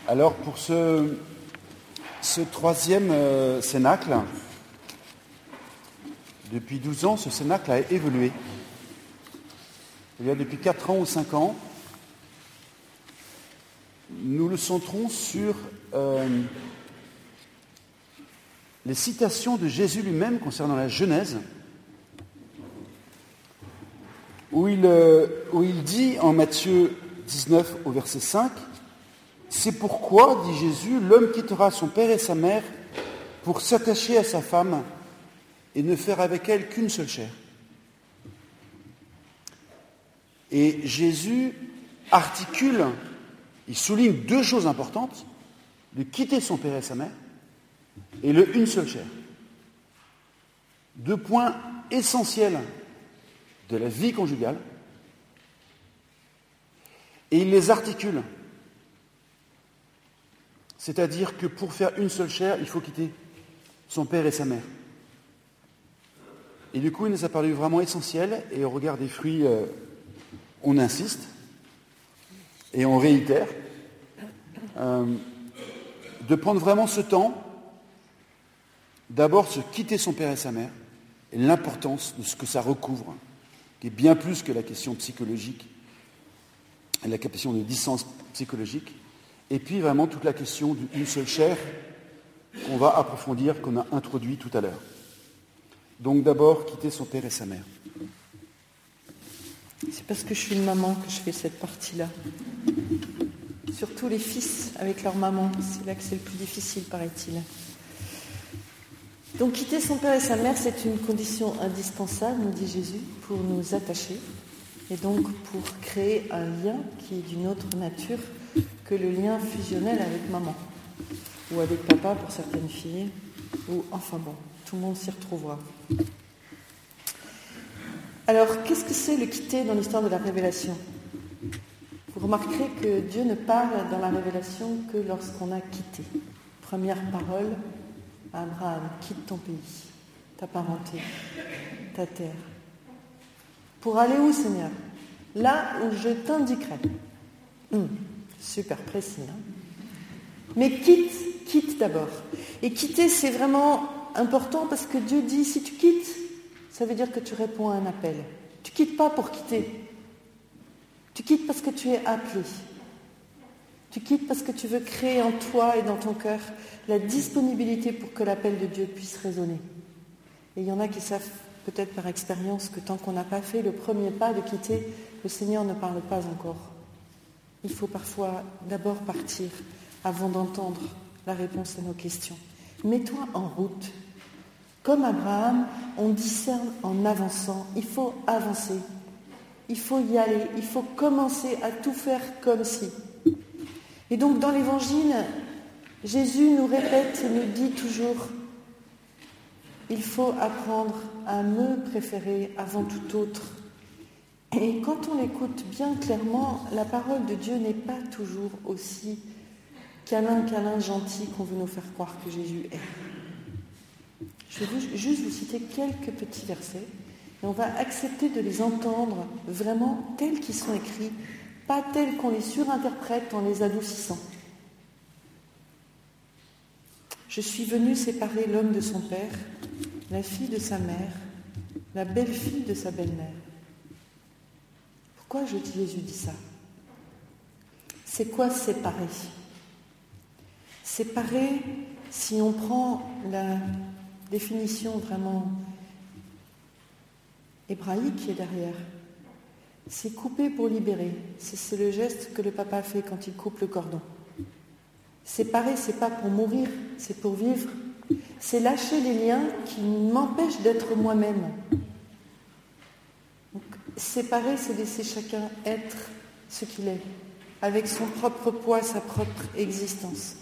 Alors pour ce troisième cénacle, depuis 12 ans, ce cénacle a évolué. Il y a depuis 4 ans ou 5 ans, nous le centrons sur les citations de Jésus lui-même concernant la Genèse, où il dit en Matthieu 19 au verset 5, « C'est pourquoi, dit Jésus, l'homme quittera son père et sa mère pour s'attacher à sa femme et ne faire avec elle qu'une seule chair. » Et Jésus articule, il souligne 2 choses importantes, de quitter son père et sa mère et le une seule chair. 2 points essentiels de la vie conjugale, et il les articule. C'est-à-dire que pour faire une seule chair, il faut quitter son père et sa mère. Et du coup, il nous a paru vraiment essentiel, et au regard des fruits, on insiste, et on réitère, de prendre vraiment ce temps, d'abord se quitter son père et sa mère, et l'importance de ce que ça recouvre, qui est bien plus que la question psychologique, la question de distance psychologique, et puis vraiment toute la question d'une seule chair qu'on va approfondir, qu'on a introduit tout à l'heure. Donc d'abord, quitter son père et sa mère. C'est parce que je suis une maman que je fais cette partie-là. Surtout les fils avec leur maman, c'est là que c'est le plus difficile, paraît-il. Donc quitter son père et sa mère, c'est une condition indispensable, nous dit Jésus, pour nous attacher, et donc pour créer un lien qui est d'une autre nature que le lien fusionnel avec maman, ou avec papa pour certaines filles, ou enfin bon, tout le monde s'y retrouvera. Alors, qu'est-ce que c'est le quitter dans l'histoire de la Révélation ? Vous remarquerez que Dieu ne parle dans la Révélation que lorsqu'on a quitté. Première parole à Abraham, quitte ton pays, ta parenté, ta terre. Pour aller où, Seigneur ? Là où je t'indiquerai. Super précis, hein ? Mais quitte d'abord. Et quitter, c'est vraiment important parce que Dieu dit, si tu quittes, ça veut dire que tu réponds à un appel. Tu quittes pas pour quitter. Tu quittes parce que tu es appelé. Tu quittes parce que tu veux créer en toi et dans ton cœur la disponibilité pour que l'appel de Dieu puisse résonner. Et il y en a qui savent peut-être par expérience que tant qu'on n'a pas fait le premier pas de quitter, le Seigneur ne parle pas encore. Il faut parfois d'abord partir avant d'entendre la réponse à nos questions. Mets-toi en route. Comme Abraham, on discerne en avançant. Il faut avancer. Il faut y aller. Il faut commencer à tout faire comme si. Et donc dans l'Évangile, Jésus nous répète et nous dit toujours, il faut apprendre à me préférer avant tout autre. Et quand on l'écoute bien clairement, la parole de Dieu n'est pas toujours aussi câlin, gentil qu'on veut nous faire croire que Jésus est. Je vais juste vous citer quelques petits versets et on va accepter de les entendre vraiment tels qu'ils sont écrits, pas tels qu'on les surinterprète en les adoucissant. Je suis venu séparer l'homme de son père, la fille de sa mère, la belle-fille de sa belle-mère. Pourquoi Jésus dit ça ? C'est quoi séparer ? Séparer, si on prend la définition vraiment hébraïque qui est derrière, c'est couper pour libérer. C'est le geste que le papa fait quand il coupe le cordon. Séparer, c'est pas pour mourir, c'est pour vivre. C'est lâcher les liens qui m'empêchent d'être moi-même. Donc, séparer, c'est laisser chacun être ce qu'il est, avec son propre poids, sa propre existence.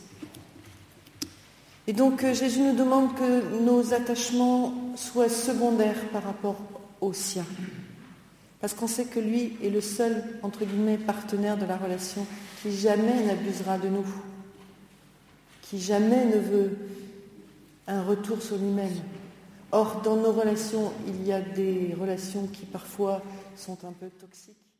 Et donc Jésus nous demande que nos attachements soient secondaires par rapport aux siens. Parce qu'on sait que lui est le seul, entre guillemets, partenaire de la relation qui jamais n'abusera de nous, qui jamais ne veut un retour sur lui-même. Or, dans nos relations, il y a des relations qui parfois sont un peu toxiques.